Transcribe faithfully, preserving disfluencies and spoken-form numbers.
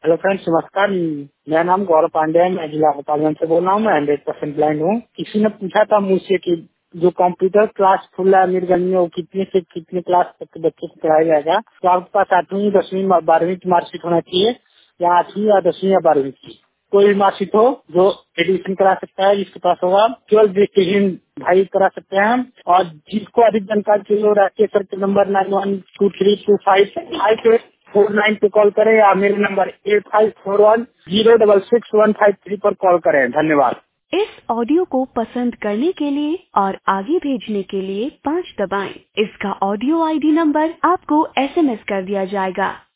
Hello friends, नमस्कार। मेरा नाम गौरव पांडे है। मैं जिला गोपालगंज से बोल रहा हूँ। मैं हंड्रेड परसेंट ब्लाइंड हूँ। किसी ने पूछा था मुझसे कि जो कंप्यूटर क्लास खुला है मीरगंज में, वो कितने से कितने क्लास तक के बच्चों को पढ़ाया जाएगा। तो आपके पास आठवीं दसवीं बारहवीं की मार्कशीट होना चाहिए, या आठवीं या दसवीं या बारहवीं की कोई भी मार्कशीट हो जो एडमिशन करा सकता है। जिसके पास होगा ट्वेल्थ डिस्ट्रिक्शन भाई करा सकते हैं। और जिसको अधिक जानकारी चाहिए हो राकेश सर के number nine one two three two five five eight four nine पे कॉल करें, या मेरे number eight five four one zero double six one five three पर कॉल करें। धन्यवाद। इस ऑडियो को पसंद करने के लिए और आगे भेजने के लिए पाँच दबाएं। इसका ऑडियो आईडी नंबर आपको एसएमएस कर दिया जाएगा।